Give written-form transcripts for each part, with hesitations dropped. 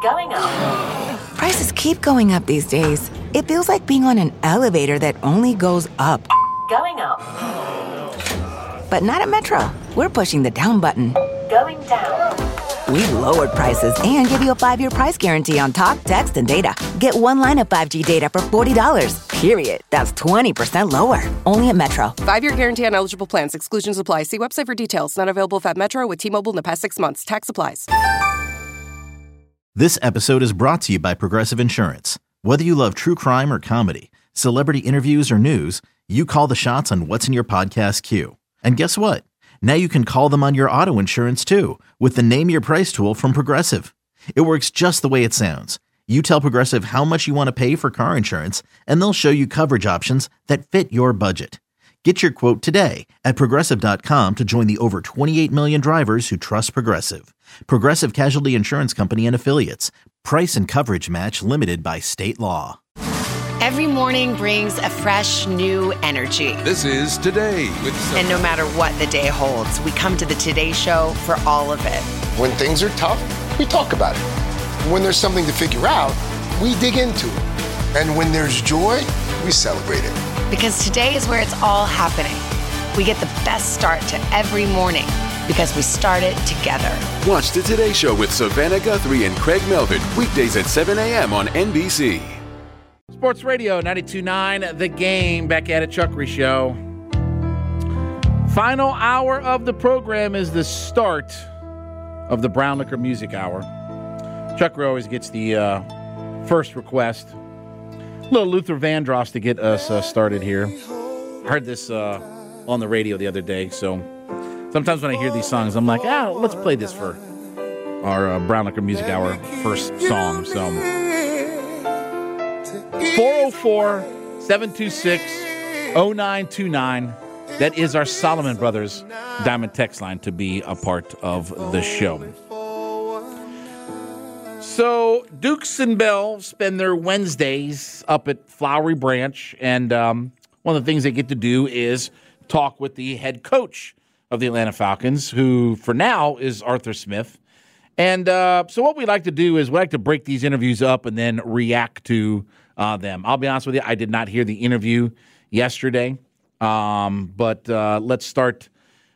Going up. Prices keep going up these days. It feels like being on an elevator that only goes up. Going up. But not at Metro. We're pushing the down button. Going down. We've lowered prices and give you a 5-year price guarantee on talk, text, and data. Get one line of 5G data for $40, period. That's 20% lower. Only at Metro. 5-year guarantee on eligible plans. Exclusions apply. See website for details. Not available at Metro with T-Mobile in the past 6 months. Tax applies. This episode is brought to you by Progressive Insurance. Whether you love true crime or comedy, celebrity interviews or news, you call the shots on what's in your podcast queue. And guess what? Now you can call them on your auto insurance too with the Name Your Price tool from Progressive. It works just the way it sounds. You tell Progressive how much you want to pay for car insurance, and they'll show you coverage options that fit your budget. Get your quote today at Progressive.com to join the over 28 million drivers who trust Progressive. Progressive Casualty Insurance Company and Affiliates. Price and coverage match limited by state law. Every morning brings a fresh, new energy. This is Today with Sophie. And no matter what the day holds, we come to the Today Show for all of it. When things are tough, we talk about it. When there's something to figure out, we dig into it. And when there's joy, we celebrate it. Because today is where it's all happening. We get the best start to every morning because we start it together. Watch the Today Show with Savannah Guthrie and Craig Melvin, weekdays at 7 a.m. on NBC. Sports Radio 92.9, The Game, back at it, Chuck Reese Show. Final hour of the program is the start of the Brown Liquor Music Hour. Chuck always gets the first request. Little Luther Vandross to get us started here. I heard this on the radio the other day, so sometimes when I hear these songs, I'm like, let's play this for our Brown Liquor Music Hour first song. So 404-726-0929. That is our Solomon Brothers Diamond text line to be a part of the show. So Dukes and Bell spend their Wednesdays up at Flowery Branch, and one of the things they get to do is talk with the head coach of the Atlanta Falcons, who for now is Arthur Smith. And so what we like to do is we like to break these interviews up and then react to them. I'll be honest with you, I did not hear the interview yesterday, but let's start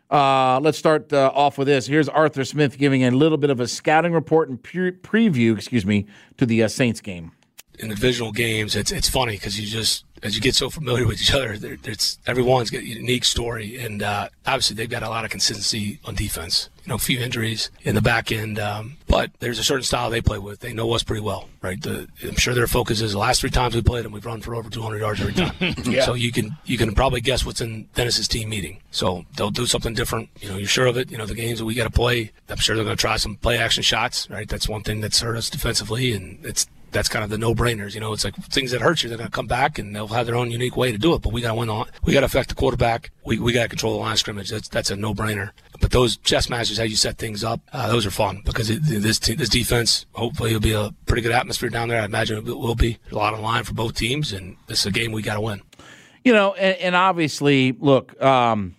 off with this. Here's Arthur Smith giving a little bit of a scouting report and preview, to the Saints game. In the divisional games, it's funny because as you get so familiar with each other, everyone's got a unique story, and obviously they've got a lot of consistency on defense. A few injuries in the back end, but there's a certain style they play with. They know us pretty well, right? I'm sure their focus is the last 3 times we played them, we've run for over 200 yards every time. Yeah. So you can probably guess what's in Dennis's team meeting. So they'll do something different. You're sure of it. The games that we got to play, I'm sure they're going to try some play action shots, right? That's one thing that's hurt us defensively, and that's kind of the no-brainers. It's like things that hurt you, they're going to come back, and they'll have their own unique way to do it. But we got to win on. We got to affect the quarterback. We got to control the line of scrimmage. That's a no-brainer. But those chess matches, how you set things up, those are fun because this defense, hopefully, will be a pretty good atmosphere down there. I imagine it will be. There's a lot on line for both teams, and this is a game we got to win. And obviously, look, Ryan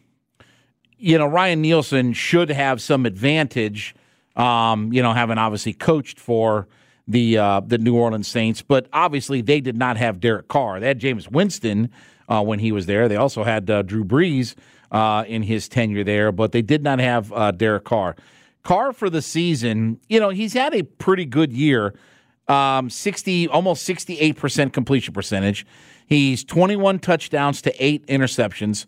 Nielsen should have some advantage, having obviously coached for the New Orleans Saints, but obviously they did not have Derek Carr. They had Jameis Winston when he was there. They also had Drew Brees in his tenure there, but they did not have Derek Carr. Carr for the season, he's had a pretty good year, almost 68% completion percentage. He's 21 touchdowns to 8 interceptions,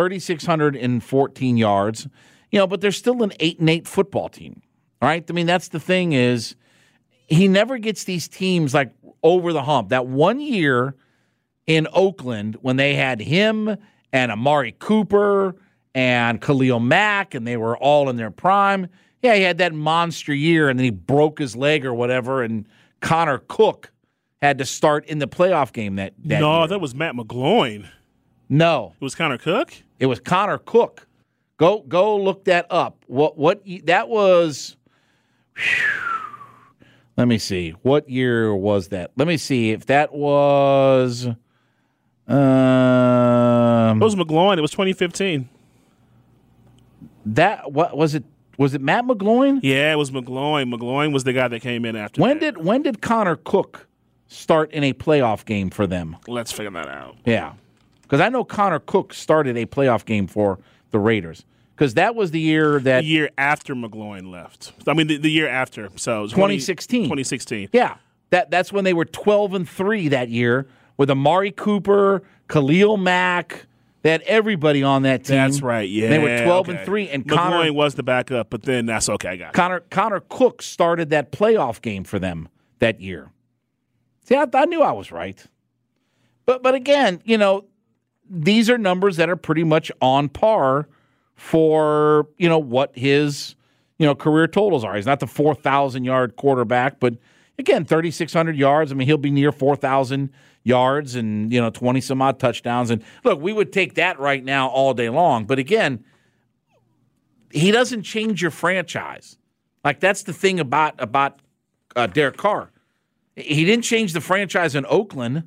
3,614 yards. But they're still an 8-8 football team. All right, I mean that's the thing is. He never gets these teams like over the hump. That one year in Oakland when they had him and Amari Cooper and Khalil Mack and they were all in their prime. Yeah, he had that monster year and then he broke his leg or whatever and Connor Cook had to start in the playoff game that year. That was Matt McGloin. No. It was Connor Cook? It was Connor Cook. Go look that up. What that was. Let me see. What year was that? Let me see if that was. It was McGloin. It was 2015. That what was it? Was it Matt McGloin? Yeah, it was McGloin. McGloin was the guy that came in after When that. did Connor Cook start in a playoff game for them? Let's figure that out. Yeah. Because I know Connor Cook started a playoff game for the Raiders. Because that was the year that... The year after McGloin left. I mean, the year after. So 2016. 2016. Yeah. That's when they were 12-3 that year with Amari Cooper, Khalil Mack. They had everybody on that team. That's right, yeah. They were 12-3. And McGloin was the backup, but then that's okay. I got it. Connor Cook started that playoff game for them that year. See, I knew I was right. But again, these are numbers that are pretty much on par for, what his, career totals are. He's not the 4,000-yard quarterback, but again, 3,600 yards. I mean, he'll be near 4,000 yards and, 20-some-odd touchdowns. And, look, we would take that right now all day long. But, again, he doesn't change your franchise. Like, that's the thing about Derek Carr. He didn't change the franchise in Oakland.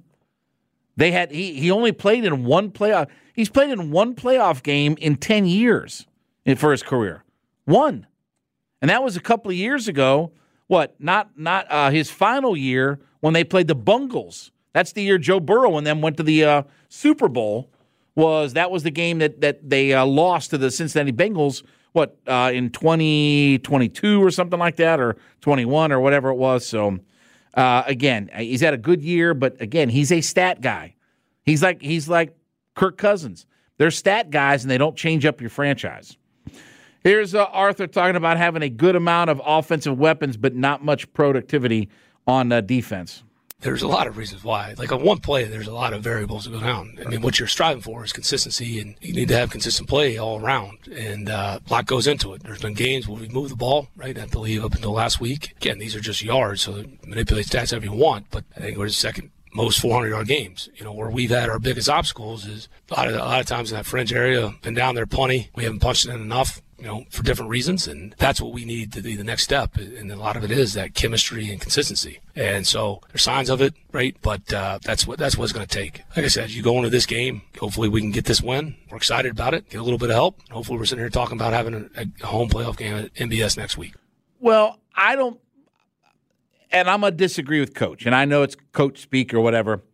He only played in one playoff. He's played in one playoff game in 10 years for his career. One. And that was a couple of years ago. What? Not his final year when they played the Bungles. That's the year Joe Burrow and them went to the Super Bowl. That was the game that they lost to the Cincinnati Bengals, in 2022 or something like that, or 21 or whatever it was. So, again, he's had a good year, but, again, he's a stat guy. He's like Kirk Cousins. They're stat guys, and they don't change up your franchise. Here's Arthur talking about having a good amount of offensive weapons, but not much productivity on defense. There's a lot of reasons why. Like on one play, there's a lot of variables that go down. I mean, what you're striving for is consistency, and you need to have consistent play all around. And a lot goes into it. There's been games where we move the ball, right? I believe up until last week. Again, these are just yards, so manipulate stats however you want. But I think we're the second most 400-yard games. Where we've had our biggest obstacles is a lot of times in that fringe area, been down there plenty. We haven't punched it in enough. For different reasons, and that's what we need to be the next step. And a lot of it is that chemistry and consistency. And so there's signs of it, right? But that's what it's going to take. Like I said, you go into this game, hopefully we can get this win. We're excited about it, get a little bit of help. Hopefully we're sitting here talking about having a home playoff game at MBS next week. Well, I don't, and I'm going to disagree with Coach, and I know it's Coach speak or whatever.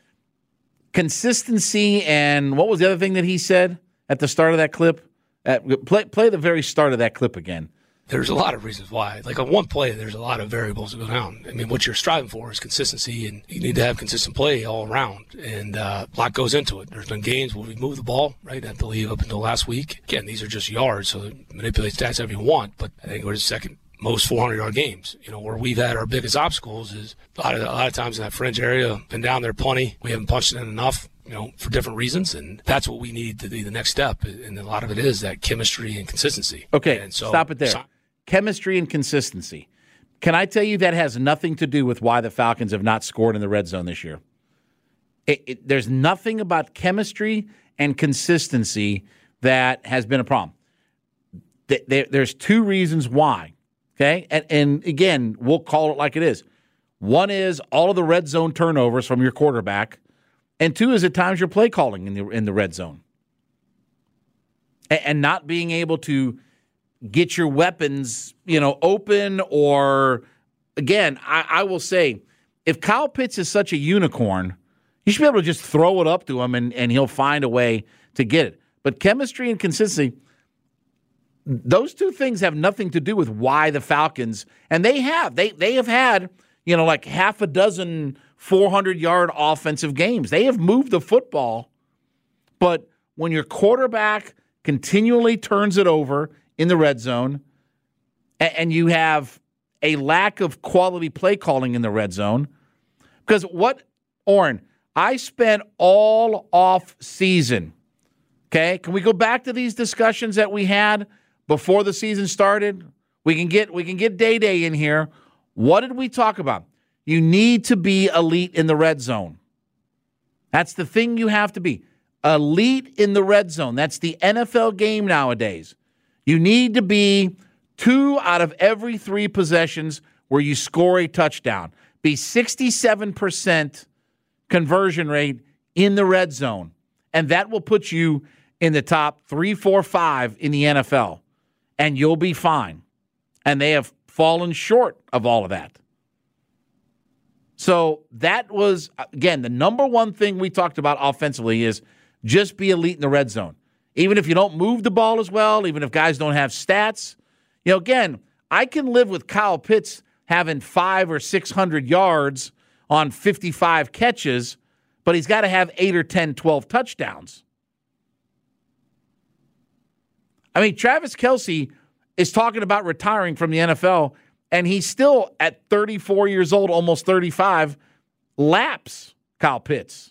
Consistency and what was the other thing that he said at the start of that clip? Play the very start of that clip again. There's a lot of reasons why. Like on one play, there's a lot of variables that go down. I mean, what you're striving for is consistency, and you need to have consistent play all around. And a lot goes into it. There's been games where we move the ball, right? I believe up until last week. Again, these are just yards, so manipulate stats however you want. But I think we're the second most 400-yard games. Where we've had our biggest obstacles is a lot of times in that fringe area, been down there plenty. We haven't punched it in enough. For different reasons, and that's what we need to be the next step. And a lot of it is that chemistry and consistency. Okay, and so, stop it there. Chemistry and consistency. Can I tell you that has nothing to do with why the Falcons have not scored in the red zone this year? There's nothing about chemistry and consistency that has been a problem. There's two reasons why, okay? And again, we'll call it like it is. One is all of the red zone turnovers from your quarterback. And two is at times you're play calling in the red zone. And not being able to get your weapons, open or, again, I will say, if Kyle Pitts is such a unicorn, you should be able to just throw it up to him and he'll find a way to get it. But chemistry and consistency, those two things have nothing to do with why the Falcons, and they have had, like half a dozen 400-yard offensive games. They have moved the football, but when your quarterback continually turns it over in the red zone and you have a lack of quality play calling in the red zone, because Oren, I spent all off season, okay? Can we go back to these discussions that we had before the season started? We can get Day in here. What did we talk about? You need to be elite in the red zone. That's the thing you have to be. Elite in the red zone. That's the NFL game nowadays. You need to be 2 out of every 3 possessions where you score a touchdown. Be 67% conversion rate in the red zone. And that will put you in the top 3, 4, 5 in the NFL. And you'll be fine. And they have fallen short of all of that. So that was, again, the number one thing we talked about offensively is just be elite in the red zone. Even if you don't move the ball as well, even if guys don't have stats. Again, I can live with Kyle Pitts having 500 or 600 yards on 55 catches, but he's got to have 8 or 10, 12 touchdowns. I mean, Travis Kelce is talking about retiring from the NFL, and he's still at 34 years old, almost 35, laps Kyle Pitts.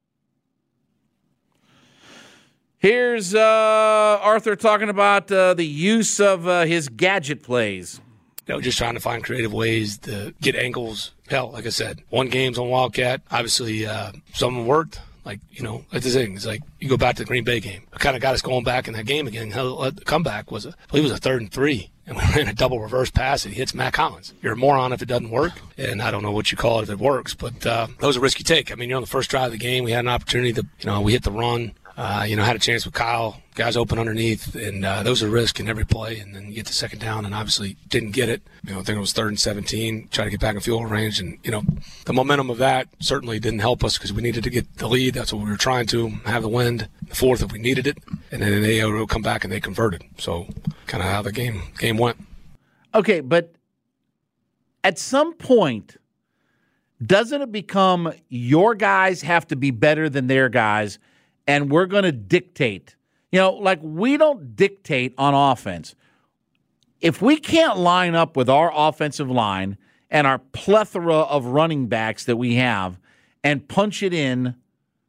Here's Arthur talking about the use of his gadget plays. Just trying to find creative ways to get angles. Hell, like I said, won games on Wildcat. Obviously, some worked. Like, that's the thing. It's like you go back to the Green Bay game. It kind of got us going back in that game again. The comeback was, I believe it was a 3rd and 3. And we ran a double reverse pass and he hits Matt Collins. You're a moron if it doesn't work. And I don't know what you call it if it works. But that was a risky take. I mean, you're on the first drive of the game. We had an opportunity to, we hit the run. Had a chance with Kyle. Guys open underneath, and those are risk in every play. And then you get the second down, and obviously didn't get it. I think it was 3rd and 17. Try to get back in field goal range, and the momentum of that certainly didn't help us because we needed to get the lead. That's what we were trying to have the wind. The 4th if we needed it, and then they would come back and they converted. So kind of how the game went. Okay, but at some point, doesn't it become your guys have to be better than their guys? And we're going to dictate. We don't dictate on offense. If we can't line up with our offensive line and our plethora of running backs that we have and punch it in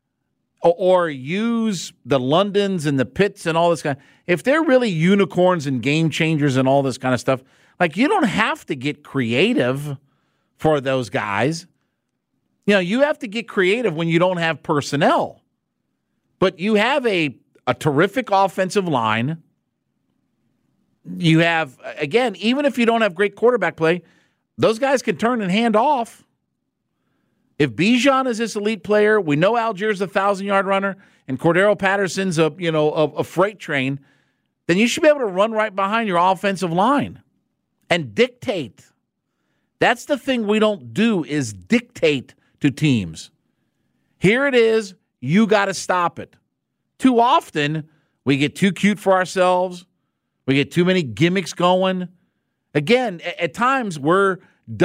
or use the Londons and the Pitts and all this if they're really unicorns and game changers and all this kind of stuff, you don't have to get creative for those guys. You have to get creative when you don't have personnel. But you have a terrific offensive line. You have, again, even if you don't have great quarterback play, those guys can turn and hand off. If Bijan is this elite player, we know Algiers a 1,000-yard runner, and Cordero Patterson's a freight train, then you should be able to run right behind your offensive line and dictate. That's the thing we don't do is dictate to teams. Here it is. You got to stop it. Too often, we get too cute for ourselves. We get too many gimmicks going. Again, at times, we're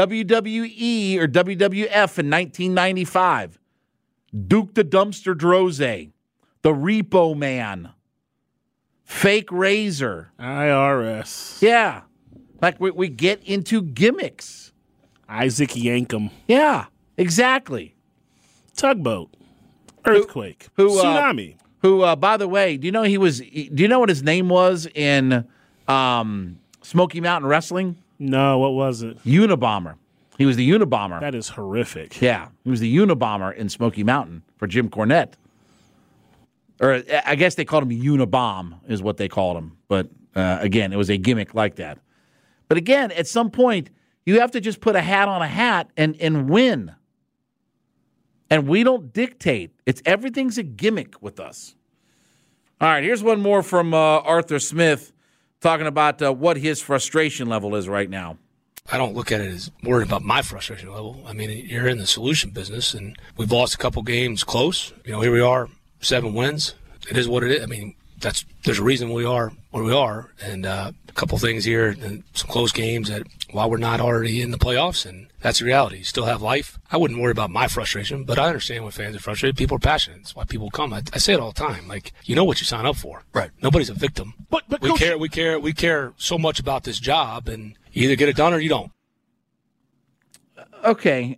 WWE or WWF in 1995. Duke the Dumpster Droze, the Repo Man, Fake Razor. IRS. Yeah. We get into gimmicks. Isaac Yankum. Yeah, exactly. Tugboat. Earthquake. Tsunami. By the way, do you know what his name was in Smoky Mountain Wrestling? No, what was it? Unabomber. He was the Unabomber. That is horrific. Yeah, he was the Unabomber in Smoky Mountain for Jim Cornette. Or I guess they called him Unabomb is what they called him. But again, it was a gimmick like that. But again, at some point, you have to just put a hat on a hat and win. And we don't dictate. Everything's a gimmick with us. All right, here's one more from Arthur Smith talking about what his frustration level is right now. I don't look at it as worried about my frustration level. I mean, you're in the solution business, and we've lost a couple games close. Here we are, 7 wins. It is what it is. I mean, there's a reason we are where we are, and a couple things here, and some close games that while we're not already in the playoffs, and that's the reality. You still have life. I wouldn't worry about my frustration, but I understand when fans are frustrated. People are passionate. That's why people come. I say it all the time. You know what you sign up for. Right. Nobody's a victim. But we care so much about this job, and you either get it done or you don't. Okay.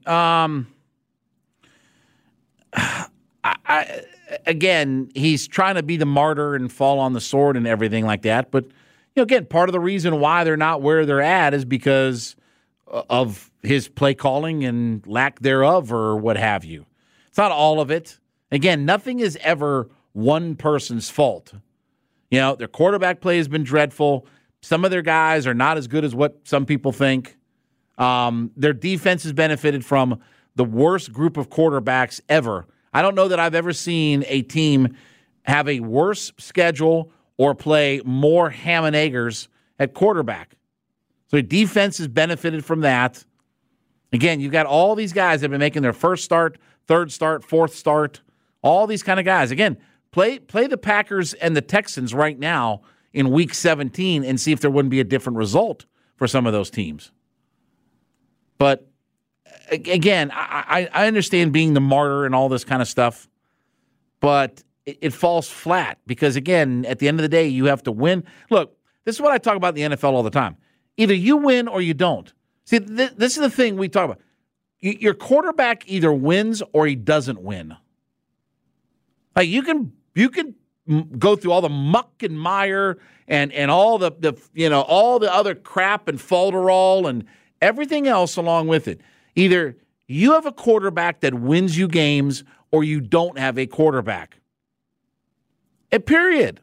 Again, he's trying to be the martyr and fall on the sword and everything like that. But, again, part of the reason why they're not where they're at is because of his play calling and lack thereof or what have you. It's not all of it. Again, nothing is ever one person's fault. Their quarterback play has been dreadful. Some of their guys are not as good as what some people think. Their defense has benefited from the worst group of quarterbacks ever. I don't know that I've ever seen a team have a worse schedule or play more ham and eggers at quarterback. So defense has benefited from that. Again, you've got all these guys that have been making their first start, third start, fourth start, all these kind of guys. Again, play the Packers and the Texans right now in Week 17 and see if there wouldn't be a different result for some of those teams. But again, I understand being the martyr and all this kind of stuff, but it falls flat because, again, at the end of the day, you have to win. Look, this is what I talk about in the NFL all the time. Either you win or you don't. See, this is the thing we talk about. Your quarterback either wins or he doesn't win. Like you can go through all the muck and mire and all the all the other crap and falderall and everything else along with it. Either you have a quarterback that wins you games or you don't have a quarterback. Period.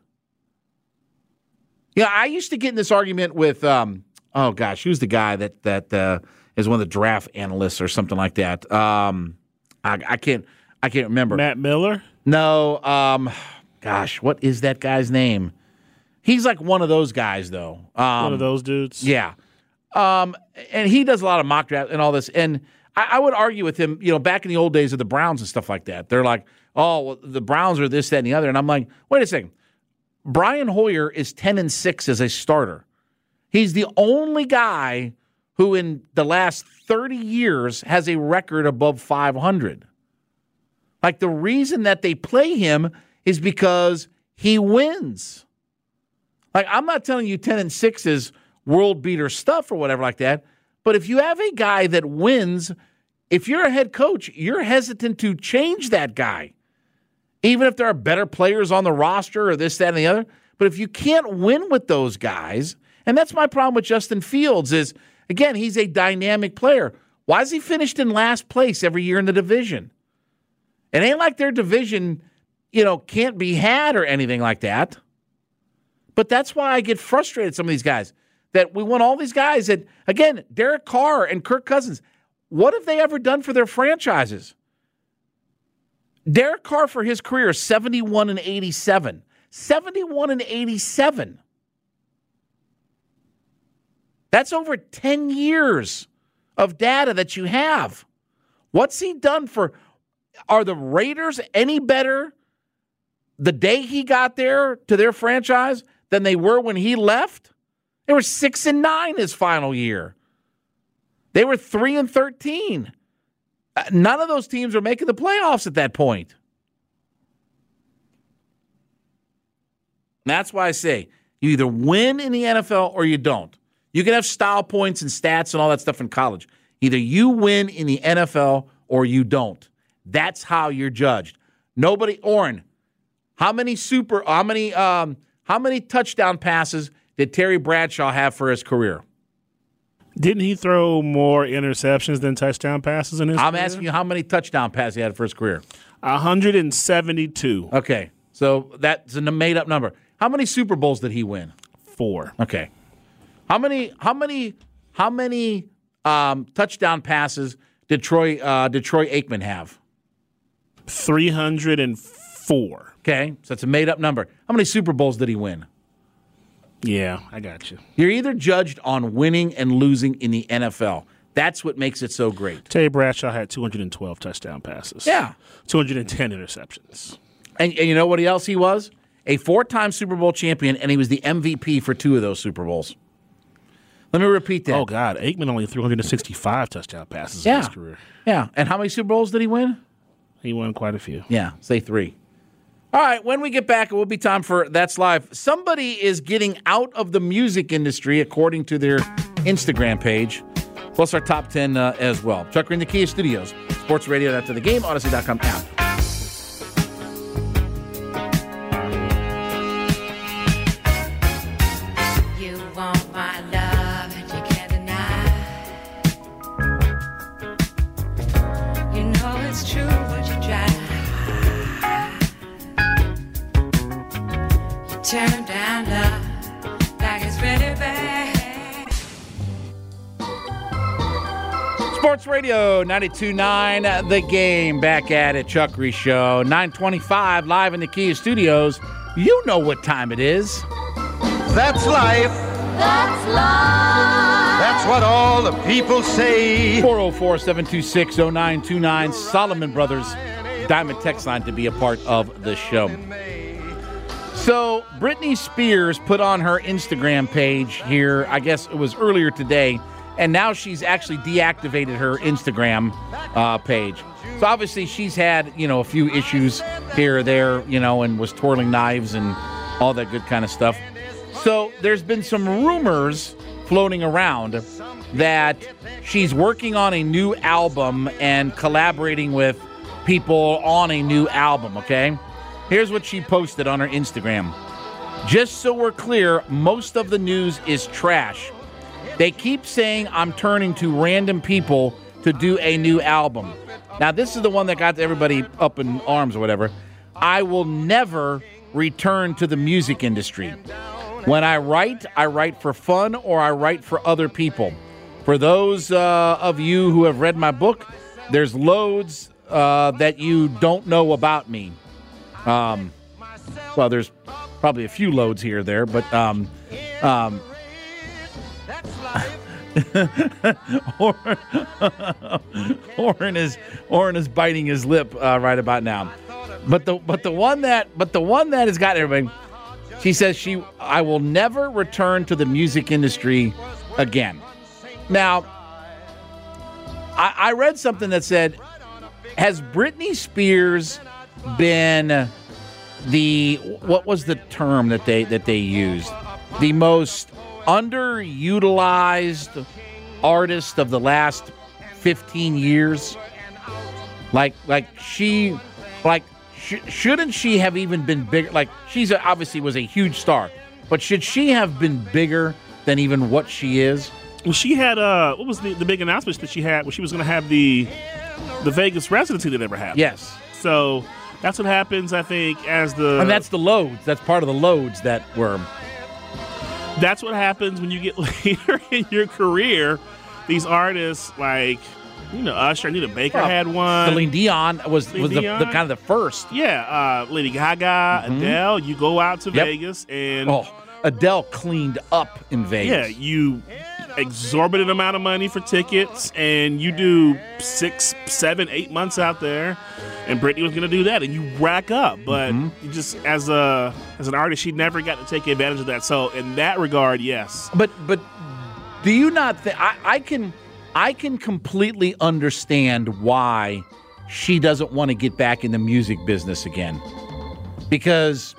Yeah, I used to get in this argument with who's the guy that is one of the draft analysts or something like that? I can't remember. Matt Miller? No. What is that guy's name? He's like one of those guys, though. One of those dudes? Yeah. And he does a lot of mock draft and all this. And I would argue with him, back in the old days of the Browns and stuff like that. They're like, oh, well, the Browns are this, that, and the other. And I'm like, wait a second. Brian Hoyer is 10-6 as a starter. He's the only guy who in the last 30 years has a record above 500. Like the reason that they play him is because he wins. Like I'm not telling you 10-6 is world beater stuff or whatever like that, but if you have a guy that wins, if you're a head coach, you're hesitant to change that guy. Even if there are better players on the roster or this, that, and the other. But if you can't win with those guys, and that's my problem with Justin Fields is, again, he's a dynamic player. Why is he finished in last place every year in the division? It ain't like their division, can't be had or anything like that. But that's why I get frustrated, some of these guys, that we want all these guys that, again, Derek Carr and Kirk Cousins, what have they ever done for their franchises? Derek Carr for his career is 71-87. 71-87. That's over 10 years of data that you have. What's he done for? Are the Raiders any better the day he got there to their franchise than they were when he left? They were 6-9 his final year. They were 3-13. None of those teams are making the playoffs at that point. That's why I say you either win in the NFL or you don't. You can have style points and stats and all that stuff in college. Either you win in the NFL or you don't. That's how you're judged. Nobody, Oren, how many touchdown passes did Terry Bradshaw have for his career? Didn't he throw more interceptions than touchdown passes in his career? I'm asking you how many touchdown passes he had for his career. 172. Okay, so that's a made-up number. How many Super Bowls did he win? 4. Okay. How many touchdown passes did Troy Aikman have? 304. Okay, so that's a made-up number. How many Super Bowls did he win? Yeah, I got you. You're either judged on winning and losing in the NFL. That's what makes it so great. Terry Bradshaw had 212 touchdown passes. Yeah. 210 interceptions. And you know what else he was? A 4-time Super Bowl champion, and he was the MVP for 2 of those Super Bowls. Let me repeat that. Oh, God. Aikman only 365 touchdown passes in his career. Yeah. And how many Super Bowls did he win? He won quite a few. Yeah, say 3. All right, when we get back, it will be time for That's Live. Somebody is getting out of the music industry, according to their Instagram page, plus our top 10 as well. Chuck Green, the Kia Studios, Sports Radio after the game, Odyssey.com app. You want my love and you can't deny. You know it's true, but you try. Turn down love like it's really bad. Sports Radio 92.9, The Game, back at it. Chuck Reese Show, 9:25, live in the Kia Studios. You know what time it is. That's life. That's life. That's what all the people say. 404-726-0929, Solomon Brothers Diamond text line to be a part of the show. So Britney Spears put on her Instagram page here, I guess it was earlier today, and now she's actually deactivated her Instagram page. So obviously she's had, a few issues here or there, and was twirling knives and all that good kind of stuff. So there's been some rumors floating around that she's working on a new album and collaborating with people on a new album, okay? Here's what she posted on her Instagram. Just so we're clear, most of the news is trash. They keep saying I'm turning to random people to do a new album. Now, this is the one that got everybody up in arms or whatever. I will never return to the music industry. When I write for fun or I write for other people. For those of you who have read my book, there's loads that you don't know about me. Well, there's probably a few loads here or there, but Oren is biting his lip right about now. But the one that has got everybody. She says I will never return to the music industry again. Now, I read something that said, has Britney Spears been what was the term that they used? The most underutilized artist of the last 15 years? Shouldn't she have even been bigger? Like, she's obviously was a huge star, but should she have been bigger than even what she is? Well, she had what was the big announcement that she had? Well, she was going to have the Vegas residency that never happened. Yes. So that's what happens, I think, and that's the loads. That's part of the loads that were. That's what happens when you get later in your career. These artists like, Usher, Anita Baker had one. Celine Dion was the kind of the first. Yeah, Lady Gaga, Adele. You go out to Vegas and Adele cleaned up in Vegas. Yeah, you exorbitant amount of money for tickets, and you do 6, 7, 8 months out there. And Britney was going to do that, and you rack up. But you just as an artist, she never got to take advantage of that. So in that regard, yes. But do you not think I can completely understand why she doesn't want to get back in the music business again. Because,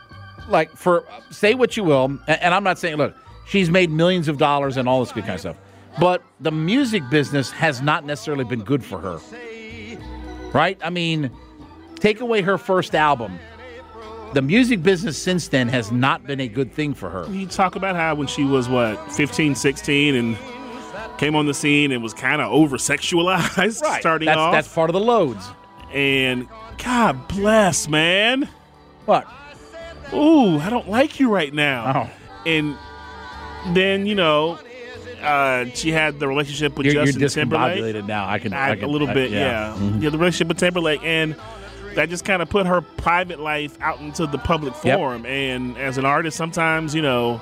say what you will, and I'm not saying, look, she's made millions of dollars and all this good kind of stuff, but the music business has not necessarily been good for her. Right? I mean, take away her first album. The music business since then has not been a good thing for her. You talk about how when she was, 15, 16, and came on the scene and was kind of over-sexualized starting off. That's part of the loads. And God bless, man. What? Ooh, I don't like you right now. Oh. And then, she had the relationship with Justin Timberlake. You're discombobulated now. I can a little bit, yeah. Mm-hmm. Yeah, the relationship with Timberlake, and that just kind of put her private life out into the public forum. And as an artist, sometimes,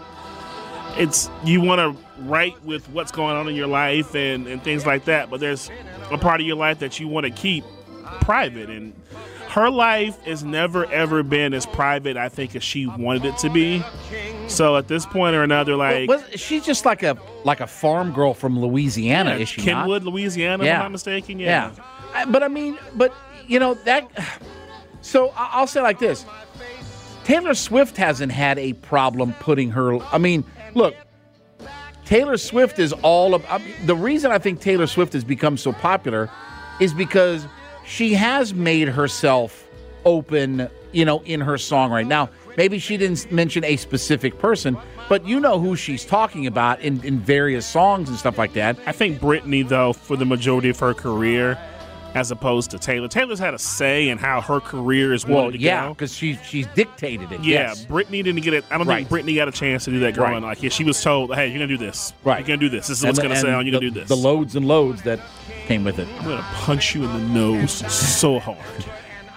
it's you want to write with what's going on in your life and things like that, but there's a part of your life that you want to keep private, and her life has never ever been as private, I think, as she wanted it to be. So at this point or another, she's just like a farm girl from Louisiana, is she not? Kenwood, Louisiana, if I'm not mistaken. Yeah. But I mean, that. So I'll say it like this: Taylor Swift hasn't had a problem putting her. I mean, look, Taylor Swift is all of. The reason I think Taylor Swift has become so popular is because she has made herself open, in her song right now. Maybe she didn't mention a specific person, but you know who she's talking about in various songs and stuff like that. I think Britney, though, for the majority of her career, as opposed to Taylor. Taylor's had a say in how her career is wanted to go. Yeah, because she's dictated it. Yeah, yes. Britney didn't get it. I don't think Britney got a chance to do that growing up. She was told, hey, you're going to do this. Right. You're going to do this. This is what's going to sound. You're going to do this. The loads and loads that came with it. I'm going to punch you in the nose so hard.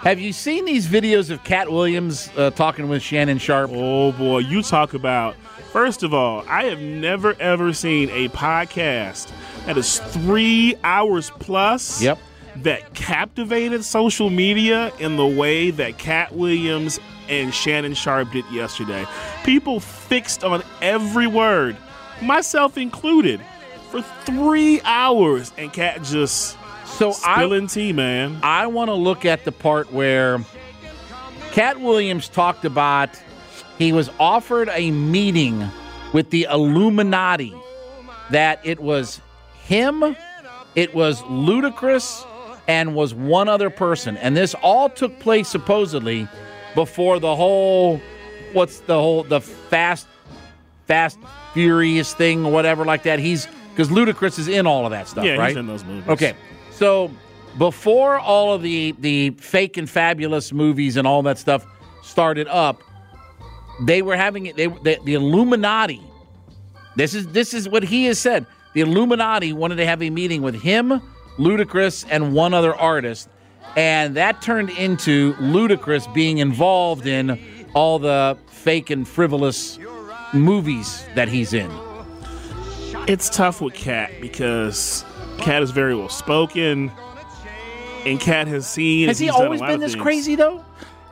Have you seen these videos of Cat Williams talking with Shannon Sharpe? Oh, boy. You talk about, first of all, I have never, ever seen a podcast that is 3 hours plus that captivated social media in the way that Cat Williams and Shannon Sharpe did yesterday. People fixed on every word, myself included, for 3 hours, and Cat just spilling tea, man. I want to look at the part where Cat Williams talked about he was offered a meeting with the Illuminati, that it was him, it was Ludacris, and was one other person. And this all took place supposedly before the whole, the Fast Furious thing or whatever like that. Because Ludacris is in all of that stuff, right? Yeah, he's in those movies. Okay, so before all of the fake and fabulous movies and all that stuff started up, they were having it. The Illuminati. This is what he has said. The Illuminati wanted to have a meeting with him, Ludacris, and one other artist, and that turned into Ludacris being involved in all the fake and frivolous movies that he's in. It's tough with Cat because Cat is very well spoken, and Cat has seen. Has he always been this crazy though?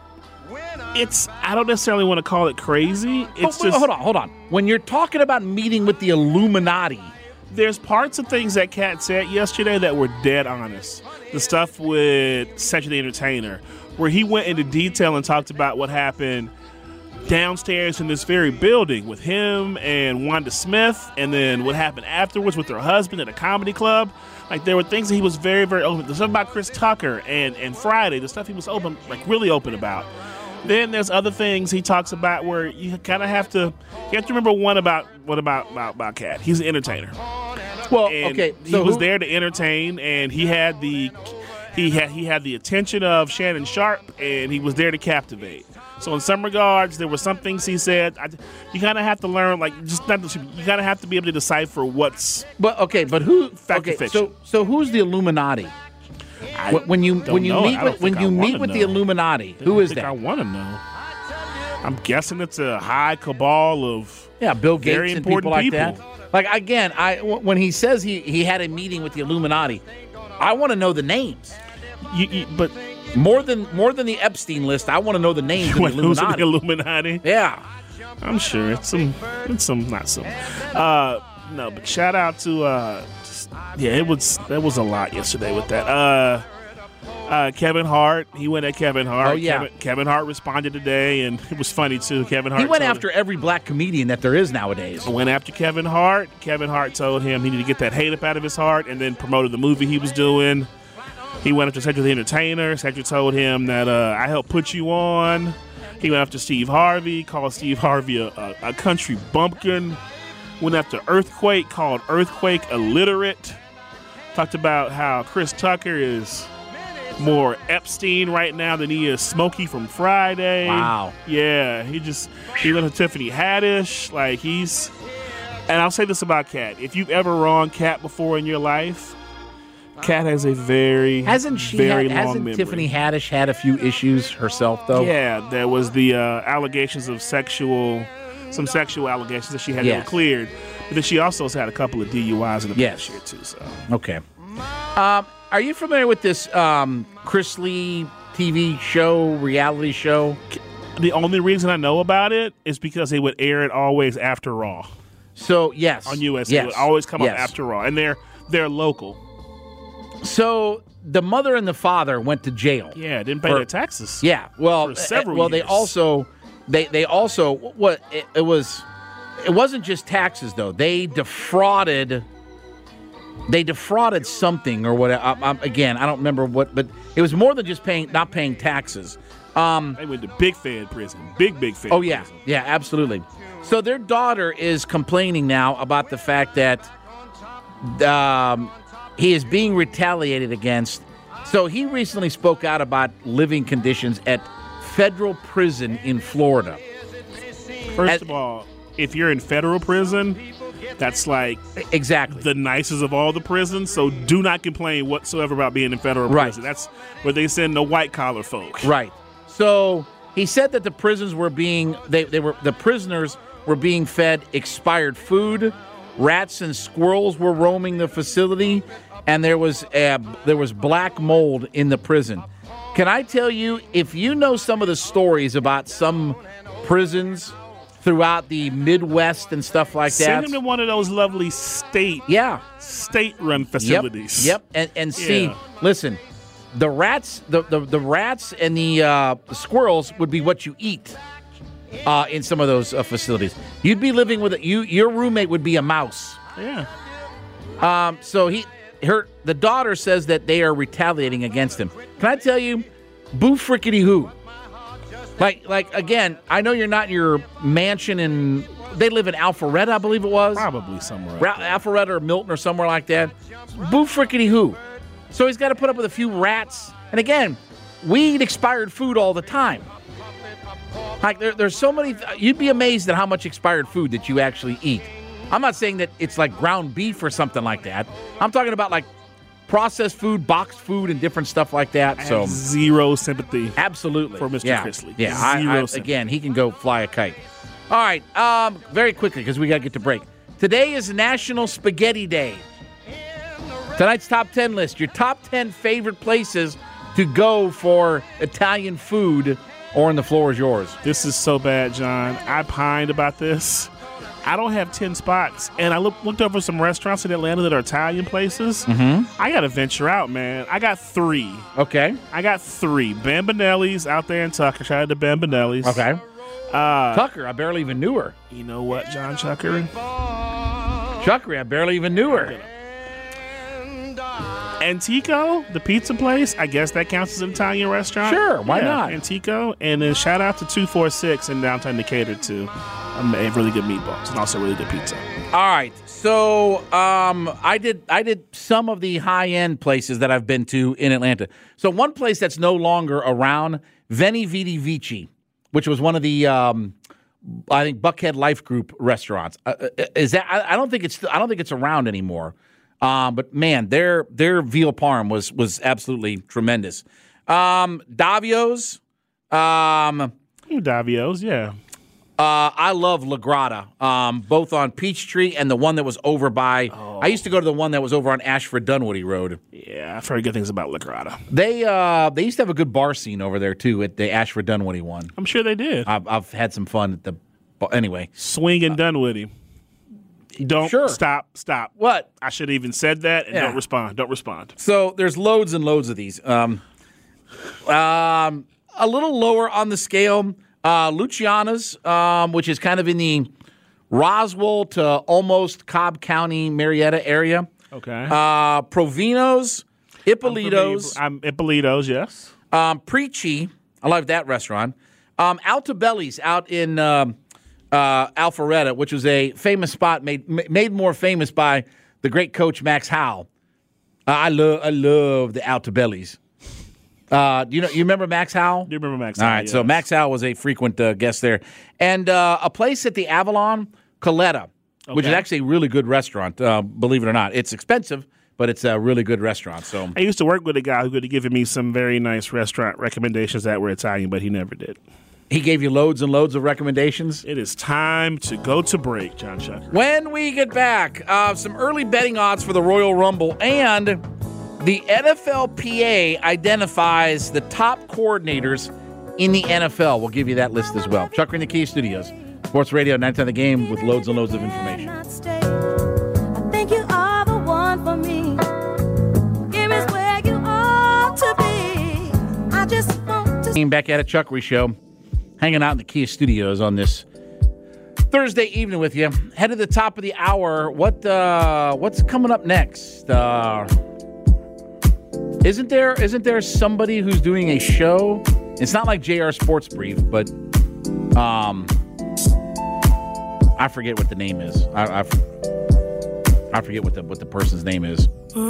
I don't necessarily want to call it crazy. It's just hold on. When you're talking about meeting with the Illuminati, there's parts of things that Cat said yesterday that were dead honest. The stuff with Cedric the Entertainer, where he went into detail and talked about what happened downstairs in this very building with him and Wanda Smith, and then what happened afterwards with her husband at a comedy club. Like, there were things that he was very, very open. The stuff about Chris Tucker and Friday, the stuff he was really open about. Then there's other things he talks about where you kind of have to remember what about Cat. He's an entertainer. Well, and okay, so he was there to entertain, and he had the attention of Shannon Sharpe, and he was there to captivate. So in some regards, there were some things he said. You kind of have to learn, you kind of have to be able to decipher what's. But who? Fact or fiction. So who's the Illuminati? When you meet with the Illuminati, who is that? I want to know. I'm guessing it's a high cabal of Bill Gates very and important people like that. Like, again, when he says he had a meeting with the Illuminati, I want to know the names. But more than the Epstein list, I want to know the names of the Illuminati. Who's in the Illuminati? Yeah, I'm sure it's some, not some. No, but shout out to it was a lot yesterday with that. Kevin Hart, he went at Kevin Hart. Oh, yeah. Kevin Hart responded today, and it was funny, too. Kevin Hart. He went after every black comedian that there is nowadays. Went after Kevin Hart. Kevin Hart told him he needed to get that hate up out of his heart, and then promoted the movie he was doing. He went after Cedric the Entertainer. Cedric told him that I helped put you on. He went after Steve Harvey, called Steve Harvey a country bumpkin. Went after Earthquake, called Earthquake illiterate. Talked about how Chris Tucker is more Epstein right now than he is Smokey from Friday. Wow. Yeah, he went to Tiffany Haddish. And I'll say this about Cat. If you've ever wronged Cat before in your life, Cat has a very long memory. Tiffany Haddish had a few issues herself, though? Yeah, there was the allegations of some sexual allegations that she had never cleared. But then she also has had a couple of DUIs in the past year, too. So. Okay. Are you familiar with this Chris Lee TV show, reality show? The only reason I know about it is because they would air it always after Raw. So, yes. On USA. It would always come up after Raw. And they're local. So, the mother and the father went to jail. Yeah, didn't pay their taxes. Yeah. Well, for several years. They also it wasn't just taxes, though. They defrauded something or whatever. Again, I don't remember what, but it was more than just not paying taxes. They went to big Fed prison. Big Fed Oh, yeah. prison. Yeah, absolutely. So their daughter is complaining now about the fact that he is being retaliated against. So he recently spoke out about living conditions at federal prison in Florida. First of all, if you're in federal prison, That's like exactly the nicest of all the prisons. So do not complain whatsoever about being in federal prison. That's where they send the white collar folk. Right. So he said that the prisons were being the prisoners were being fed expired food. Rats and squirrels were roaming the facility, and there was black mold in the prison. Can I tell you, if you know some of the stories about some prisons throughout the Midwest and stuff like that, send them to one of those lovely state-run facilities. Yep. And see, listen, the rats, the rats and the squirrels would be what you eat. In some of those facilities, you'd be living with your roommate would be a mouse. Yeah. So the daughter says that they are retaliating against him. Can I tell you, boo frickety who? Like again, I know you're not in your mansion and they live in Alpharetta, I believe it was. Probably somewhere. Alpharetta or Milton or somewhere like that. Boo frickety who? So he's got to put up with a few rats. And again, we eat expired food all the time. Like there's so many. You'd be amazed at how much expired food that you actually eat. I'm not saying that it's like ground beef or something like that. I'm talking about like processed food, boxed food, and different stuff like that. I have zero sympathy. Absolutely for Mr. Chrisley. Yeah, again, he can go fly a kite. All right, very quickly because we got to get to break. Today is National Spaghetti Day. Tonight's top 10 list. Your top 10 favorite places to go for Italian food. Orin, the floor is yours. This is so bad, John. I pined about this. I don't have 10 spots. And I looked over some restaurants in Atlanta that are Italian places. Mm-hmm. I got to venture out, man. I got 3. Okay. I got 3. Bambanelli's out there in Tucker. Shout out to Bambanelli's. Okay. Tucker, I barely even knew her. You know what, John Chuckery? Chuckery, I barely even knew her. Antico, the pizza place, I guess that counts as an Italian restaurant. Sure, why not? Antico. And then shout out to 246 in downtown Decatur, too. They have really good meatballs and also really good pizza. All right. So I did some of the high-end places that I've been to in Atlanta. So one place that's no longer around, Veni Vidi Vici, which was one of the I think Buckhead Life Group restaurants. Is that I don't think it's around anymore. But man, their veal parm was absolutely tremendous. Davio's. Davio's, yeah. I love La Grata, both on Peachtree and the one that was over by. I used to go to the one that was over on Ashford Dunwoody Road. Yeah, I've heard good things about La Grata. They used to have a good bar scene over there too at the Ashford Dunwoody one. I'm sure they did. I've had some fun at the anyway. Swing in Dunwoody. Don't stop. What? I should have even said that and don't respond. So there's loads and loads of these. A little lower on the scale, Luciana's, which is kind of in the Roswell to almost Cobb County, Marietta area. Okay. Provino's, Ippolito's. Ippolito's, yes. Preachy, I love that restaurant. Altabelli's out in Alpharetta, which was a famous spot made more famous by the great coach Max Howell. I love the Altabelli's. You remember Max Howell? Do you remember Max Howell? All right, so Max Howell was a frequent guest there. And a place at the Avalon, Coletta, which is actually a really good restaurant, believe it or not. It's expensive, but it's a really good restaurant. So I used to work with a guy who could have given me some very nice restaurant recommendations that were Italian, but he never did. He gave you loads and loads of recommendations? It is time to go to break, John Chucker. When we get back, some early betting odds for the Royal Rumble, and the NFLPA identifies the top coordinators in the NFL. We'll give you that list as well. Chucker in the Key Studios, Sports Radio 910 The Game, with loads and loads of information. I think you are the one for me. Here is where you ought to be. I just want to... Back at it, Chuckery Show. Hanging out in the Kia Studios on this Thursday evening with you. Head to the top of the hour. What's coming up next? Isn't there somebody who's doing a show? It's not like JR Sports Brief, but I forget what the name is. I forget what the person's name is.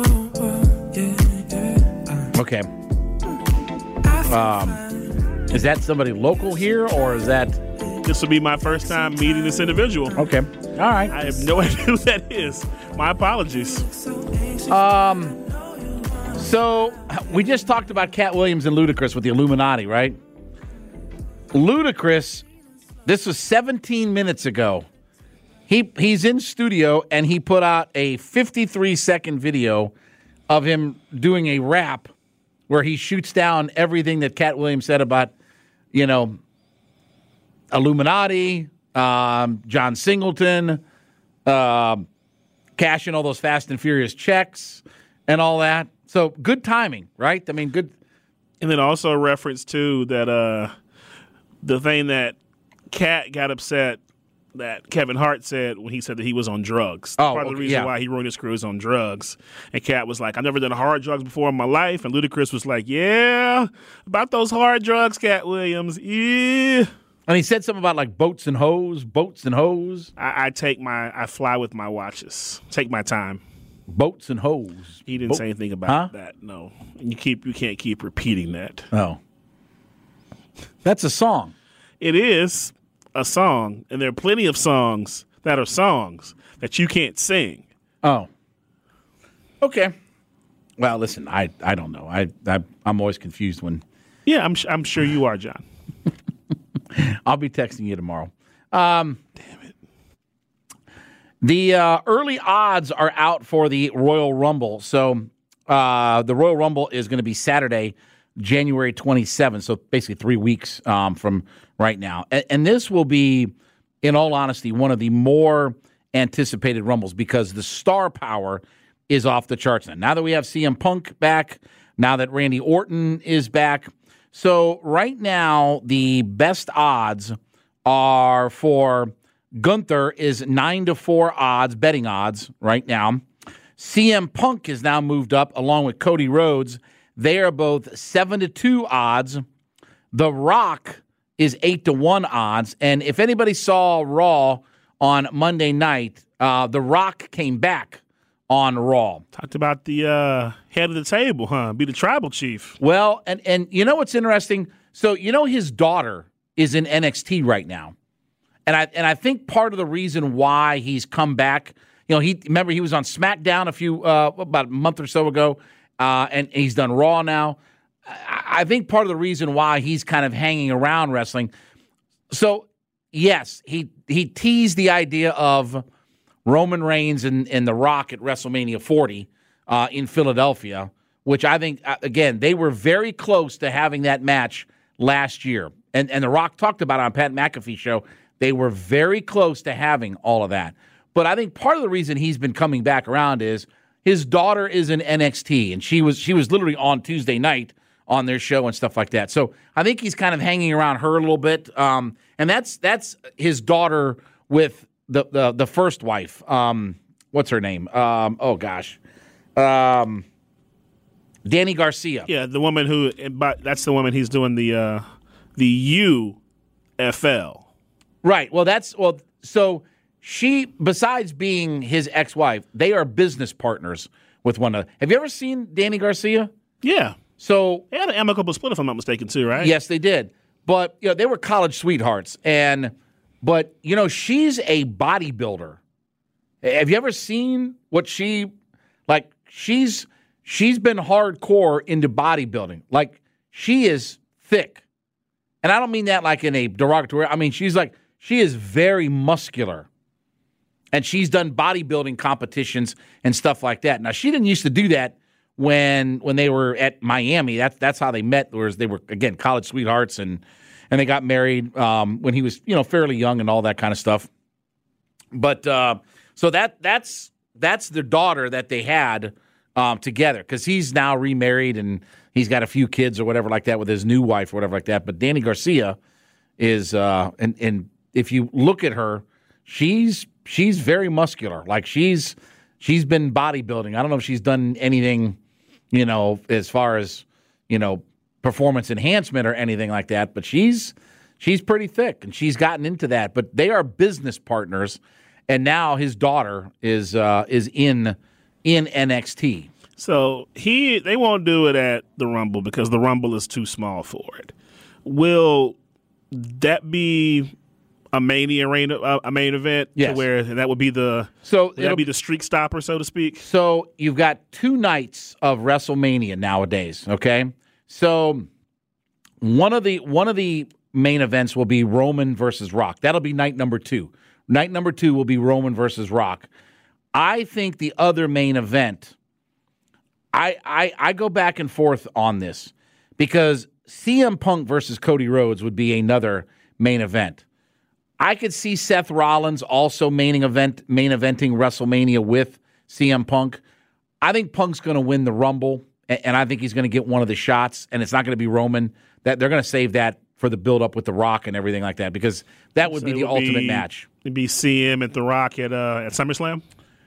Okay. Is that somebody local here, or is that... This will be my first time meeting this individual. Okay. All right. I have no idea who that is. My apologies. So we just talked about Cat Williams and Ludacris with the Illuminati, right? Ludacris, this was 17 minutes ago. He's in studio, and he put out a 53-second video of him doing a rap where he shoots down everything that Cat Williams said about, Illuminati, John Singleton, cashing all those Fast and Furious checks and all that. So good timing, right? I mean, good. And then also a reference to that the thing that Cat got upset that Kevin Hart said when he said that he was on drugs. Part of the reason why he ruined his career is on drugs. And Cat was like, I've never done hard drugs before in my life. And Ludacris was like, yeah, about those hard drugs, Cat Williams. Yeah. And he said something about like boats and hoes. I fly with my watches. Take my time. Boats and hoes. He didn't say anything about that. No. And you can't keep repeating that. Oh. That's a song. It is a song, and there are plenty of songs that are songs that you can't sing. Oh. Okay. Well, listen, I don't know. I'm always confused when. Yeah, I'm sure you are, John. I'll be texting you tomorrow. Damn it. The early odds are out for the Royal Rumble. So the Royal Rumble is going to be Saturday, January 27th. So basically 3 weeks from right now. And this will be, in all honesty, one of the more anticipated Rumbles because the star power is off the charts now that we have CM Punk back, now that Randy Orton is back. So right now, the best odds are for Gunther is 9-4 odds, betting odds right now. CM Punk is now moved up along with Cody Rhodes. They are both 7-2 odds. The Rock is 8-1 odds. And if anybody saw Raw on Monday night, The Rock came back on Raw. Talked about the head of the table, huh? Be the tribal chief. Well, and you know what's interesting? So his daughter is in NXT right now, and I think part of the reason why he's come back, he was on SmackDown about a month or so ago, and he's done Raw now. I think part of the reason why he's kind of hanging around wrestling. So yes, he teased the idea of Roman Reigns and The Rock at WrestleMania 40 in Philadelphia, which I think, again, they were very close to having that match last year. And The Rock talked about it on Pat McAfee's show. They were very close to having all of that. But I think part of the reason he's been coming back around is his daughter is in NXT, and she was literally on Tuesday night on their show and stuff like that. So I think he's kind of hanging around her a little bit. And that's his daughter with the first wife. What's her name? Danny Garcia. Yeah, the woman that's the woman he's doing the UFL. Right. So she, besides being his ex-wife, they are business partners with one another. Have you ever seen Danny Garcia? Yeah. So they had an amicable split, if I'm not mistaken, too, right? Yes, they did. But they were college sweethearts, but she's a bodybuilder. Have you ever seen what she's been hardcore into bodybuilding. Like, she is thick. And I don't mean that like in a derogatory. I mean, she is very muscular. And she's done bodybuilding competitions and stuff like that. Now, she didn't used to do that when they were at Miami. That's how they met. Whereas they were, again, college sweethearts, and they got married when he was, fairly young and all that kind of stuff. But so that's their daughter that they had together, because he's now remarried and he's got a few kids or whatever like that with his new wife or whatever like that. But Danny Garcia is, and if you look at her, she's very muscular. Like she's been bodybuilding. I don't know if she's done anything, as far as, performance enhancement or anything like that, but she's pretty thick and she's gotten into that. But they are business partners, and now his daughter is in NXT. So they won't do it at the Rumble because the Rumble is too small for it. Will that be a main event, Yes. to where that would be the streak stopper, so to speak. So you've got 2 nights of WrestleMania nowadays. Okay, so one of the main events will be Roman versus Rock. That'll be night number 2. Night number 2 will be Roman versus Rock. I think the other main event, I go back and forth on this because CM Punk versus Cody Rhodes would be another main event. I could see Seth Rollins also main eventing WrestleMania with CM Punk. I think Punk's going to win the Rumble, and I think he's going to get one of the shots, and it's not going to be Roman. That they're going to save that for the build-up with The Rock and everything like that, because that would be the ultimate match. It'd be CM and The Rock at SummerSlam?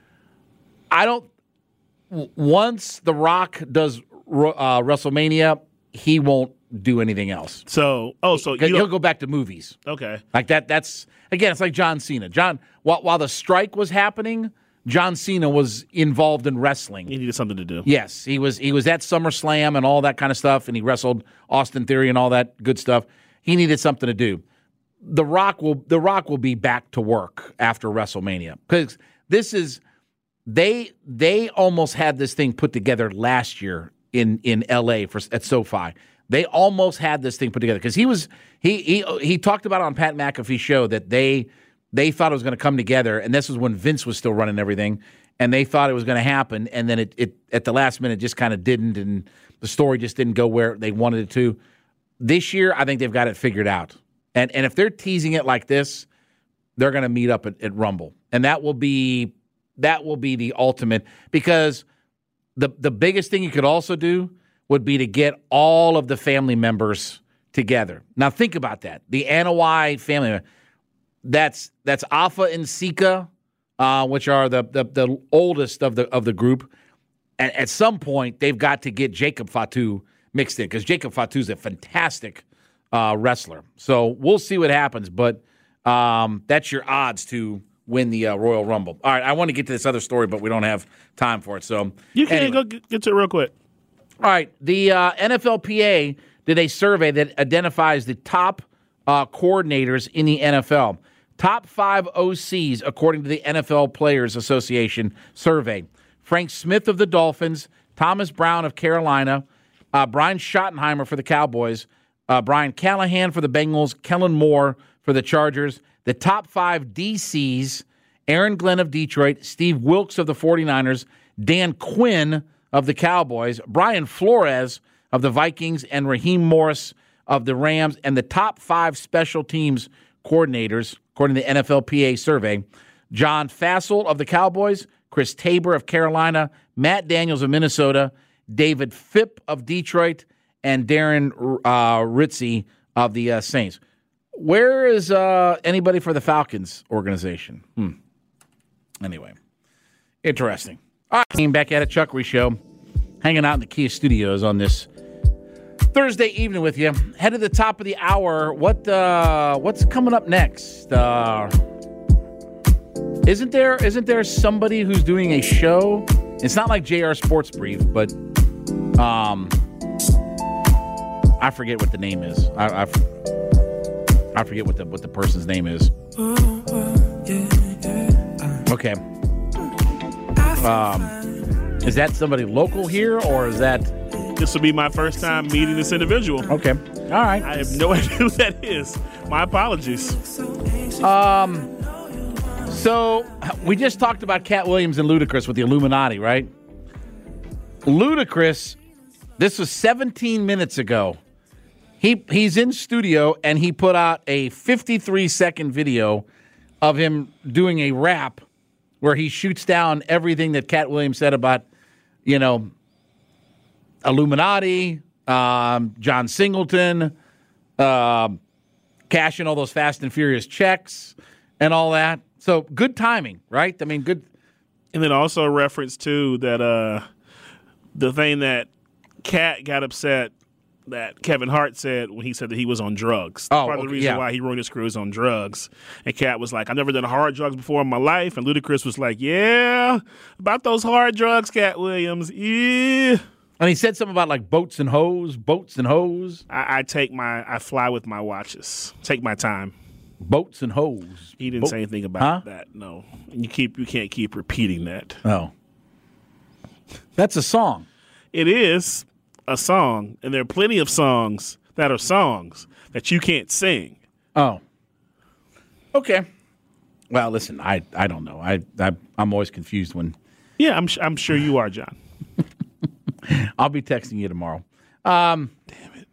Once The Rock does WrestleMania, he won't do anything else. He'll go back to movies. Okay. Like that. That's again, it's like John Cena. While the strike was happening, John Cena was involved in wrestling. He needed something to do. Yes, he was at SummerSlam and all that kind of stuff, and he wrestled Austin Theory and all that good stuff. He needed something to do. The Rock will be back to work after WrestleMania, because this is they almost had this thing put together last year in LA at SoFi. They almost had this thing put together because he talked about it on Pat McAfee's show that they thought it was going to come together, and this was when Vince was still running everything, and they thought it was going to happen, and then it at the last minute just kind of didn't, and the story just didn't go where they wanted it to. This year, I think they've got it figured out, and if they're teasing it like this, they're going to meet up at Rumble, and that will be the ultimate, because the biggest thing you could also do would be to get all of the family members together. Now think about that. The Anoa'i family, that's Afa and Sika, which are the oldest of the group. And at some point, they've got to get Jacob Fatu mixed in, because Jacob Fatu is a fantastic wrestler. So we'll see what happens, but that's your odds to win the Royal Rumble. All right, I want to get to this other story, but we don't have time for it. So you can go get to it real quick. All right, the NFLPA did a survey that identifies the top coordinators in the NFL. Top 5 OCs, according to the NFL Players Association survey. Frank Smith of the Dolphins, Thomas Brown of Carolina, Brian Schottenheimer for the Cowboys, Brian Callahan for the Bengals, Kellen Moore for the Chargers. The top 5 DCs, Aaron Glenn of Detroit, Steve Wilkes of the 49ers, Dan Quinn of the Cowboys, Brian Flores of the Vikings, and Raheem Morris of the Rams. And the top 5 special teams coordinators, according to the NFLPA survey, John Fassel of the Cowboys, Chris Tabor of Carolina, Matt Daniels of Minnesota, David Phipp of Detroit, and Darren Ritzie of the Saints. Where is anybody for the Falcons organization? Anyway, interesting. All right, came back at it, Chuck Reese Show, hanging out in the Kia Studios on this Thursday evening with you. Head to the top of the hour. What's coming up next? Isn't there somebody who's doing a show? It's not like JR Sports Brief, but I forget what the name is. I forget what the person's name is. Okay. Is that somebody local here, or is that? This will be my first time meeting this individual. Okay. All right. I have no idea who that is. My apologies. So we just talked about Cat Williams and Ludacris with the Illuminati, right? Ludacris, this was 17 minutes ago. He's in studio, and he put out a 53-second video of him doing a rap where he shoots down everything that Cat Williams said about, Illuminati, John Singleton, cashing all those Fast and Furious checks and all that. So good timing, right? I mean, good. And then also a reference to that the thing that Cat got upset that Kevin Hart said when he said that he was on drugs. Part of the reason why he ruined his career is on drugs. And Cat was like, I've never done hard drugs before in my life. And Ludacris was like, yeah, about those hard drugs, Cat Williams. Yeah. And he said something about like boats and hoes. I fly with my watches. Take my time. Boats and hoes. He didn't say anything about that. No, you can't keep repeating that. Oh, that's a song. It is a song, and there are plenty of songs that are songs that you can't sing. Oh, okay. Well, listen, I don't know. I'm always confused when. Yeah, I'm sure you are, John. I'll be texting you tomorrow. Damn it.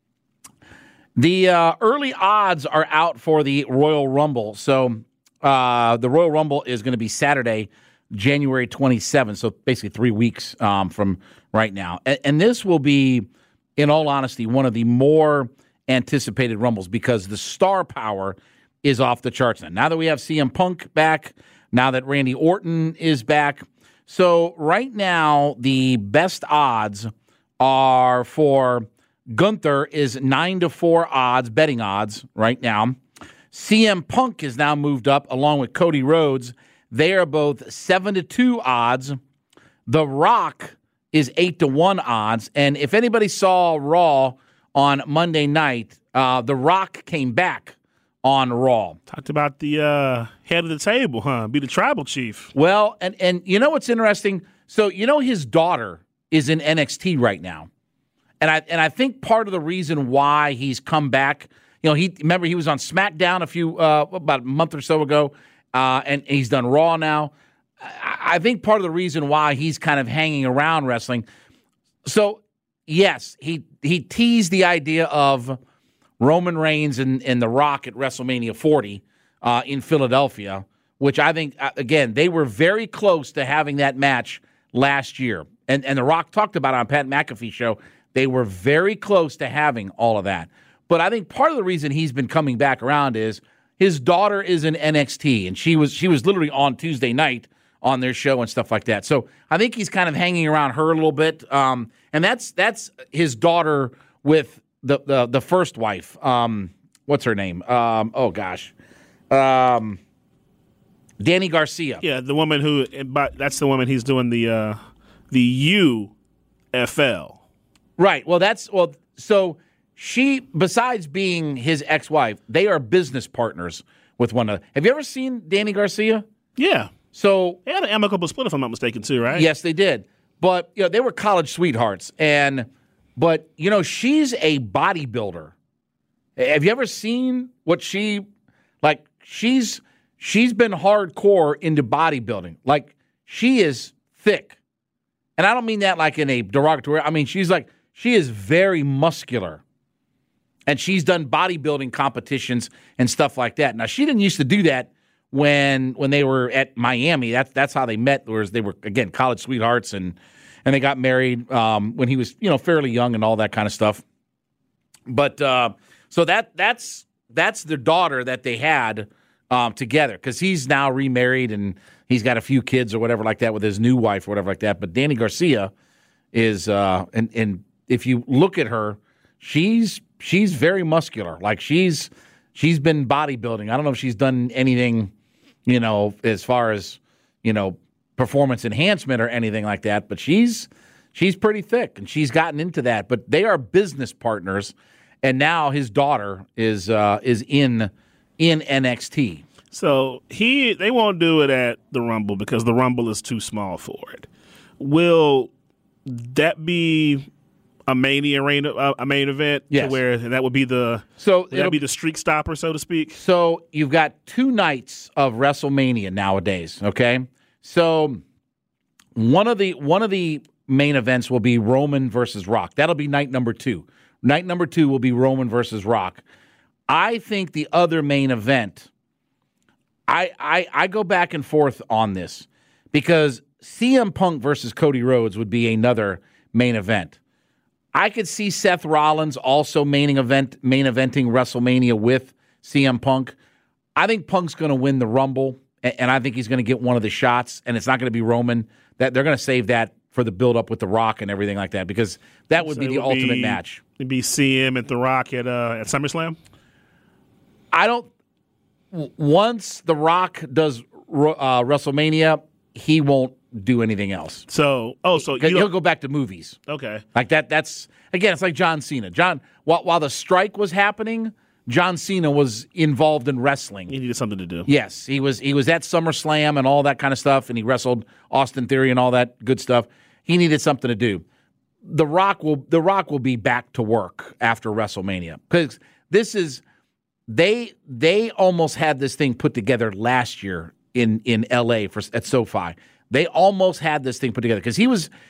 The early odds are out for the Royal Rumble. So the Royal Rumble is going to be Saturday, January 27th. So basically 3 weeks from right now. And this will be, in all honesty, one of the more anticipated Rumbles because the star power is off the charts now that we have CM Punk back, now that Randy Orton is back. So right now, the best odds are for Gunther is 9-4 odds, betting odds right now. CM Punk is now moved up along with Cody Rhodes. They are both 7-2 odds. The Rock is 8-1 odds. And if anybody saw Raw on Monday night, The Rock came back on Raw. Talked about the head of the table, huh? Be the tribal chief. Well, and you know what's interesting? So his daughter is in NXT right now. And I think part of the reason why he's come back, he was on SmackDown about a month or so ago, and he's done Raw now. I think part of the reason why he's kind of hanging around wrestling. So yes, he teased the idea of Roman Reigns and The Rock at WrestleMania 40 in Philadelphia, which I think again they were very close to having that match last year, and The Rock talked about it on Pat McAfee's show. They were very close to having all of that. But I think part of the reason he's been coming back around is his daughter is in NXT, and she was literally on Tuesday night on their show and stuff like that. So I think he's kind of hanging around her a little bit. And that's his daughter with the first wife. What's her name? Danny Garcia. Yeah, the woman that's the woman he's doing the UFL. Right. So she, besides being his ex-wife, they are business partners with one another. Have you ever seen Danny Garcia? Yeah. So they had an amicable split, if I'm not mistaken, too, right? Yes, they did. But they were college sweethearts, but she's a bodybuilder. Have you ever seen what she's been hardcore into bodybuilding. Like, she is thick. And I don't mean that like in a derogatory. I mean, she is very muscular. And she's done bodybuilding competitions and stuff like that. Now, she didn't used to do that when they were at Miami. That's how they met. Whereas they were, again, college sweethearts, and they got married when he was, fairly young and all that kind of stuff. But so that's their daughter that they had together, because he's now remarried and he's got a few kids or whatever like that with his new wife or whatever like that. But Danny Garcia is, and if you look at her, she's very muscular. Like she's been bodybuilding. I don't know if she's done anything, as far as, performance enhancement or anything like that, but she's pretty thick and she's gotten into that. But they are business partners, and now his daughter is in NXT. So they won't do it at the Rumble because the Rumble is too small for it. Will that be a Mania a main event? Yes. Where that would be the streak stopper, so to speak? So you've got 2 nights of WrestleMania nowadays, okay? So one of the main events will be Roman versus Rock. That'll be night number 2. Night number 2 will be Roman versus Rock. I think the other main event, I go back and forth on this, because CM Punk versus Cody Rhodes would be another main event. I could see Seth Rollins also main eventing WrestleMania with CM Punk. I think Punk's going to win the Rumble, and I think he's going to get one of the shots, and it's not going to be Roman. That they're going to save that for the build-up with The Rock and everything like that, because that would be the ultimate match. It'd be CM and The Rock at SummerSlam? Once The Rock does WrestleMania, he won't do anything else. He'll go back to movies. Okay. Like that. That's, again, it's like John Cena. While the strike was happening, John Cena was involved in wrestling. He needed something to do. Yes, he was at SummerSlam and all that kind of stuff, and he wrestled Austin Theory and all that good stuff. He needed something to do. The Rock will be back to work after WrestleMania, because this is they almost had this thing put together last year in LA at SoFi. They almost had this thing put together because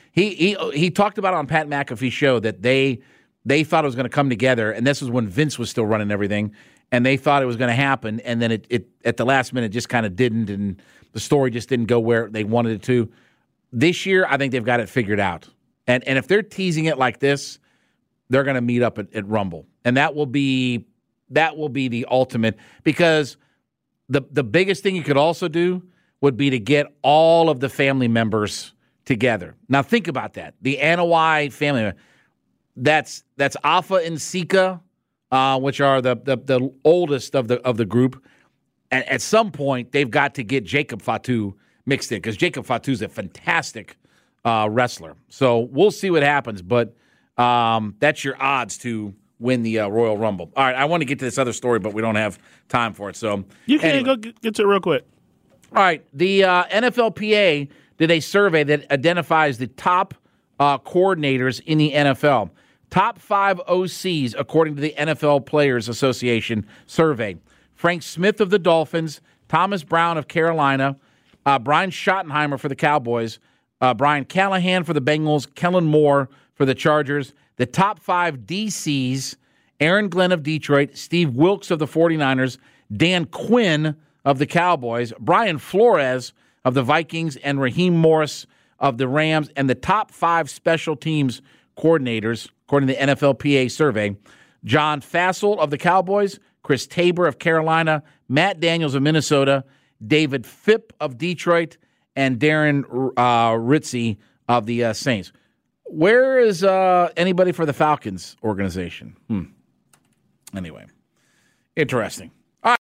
he talked about it on Pat McAfee's show that they thought it was going to come together, and this was when Vince was still running everything, and they thought it was going to happen, and then it at the last minute just kind of didn't, and the story just didn't go where they wanted it to. This year, I think they've got it figured out, and if they're teasing it like this, they're going to meet up at Rumble, and that will be the ultimate, because the biggest thing you could also do would be to get all of the family members together. Now think about that. The Anoa'i family, that's Afa and Sika, which are the oldest of the group. And at some point, they've got to get Jacob Fatu mixed in, because Jacob Fatu is a fantastic wrestler. So we'll see what happens, but that's your odds to win the Royal Rumble. All right, I want to get to this other story, but we don't have time for it. So you can go get to it real quick. All right, the NFLPA did a survey that identifies the top coordinators in the NFL. Top 5 OCs, according to the NFL Players Association survey. Frank Smith of the Dolphins, Thomas Brown of Carolina, Brian Schottenheimer for the Cowboys, Brian Callahan for the Bengals, Kellen Moore for the Chargers. The top 5 DCs, Aaron Glenn of Detroit, Steve Wilkes of the 49ers, Dan Quinn of the Cowboys, Brian Flores of the Vikings, and Raheem Morris of the Rams. And the top 5 special teams coordinators, according to the NFLPA survey, John Fassel of the Cowboys, Chris Tabor of Carolina, Matt Daniels of Minnesota, David Phipp of Detroit, and Darren Ritzie of the Saints. Where is anybody for the Falcons organization? Anyway, interesting.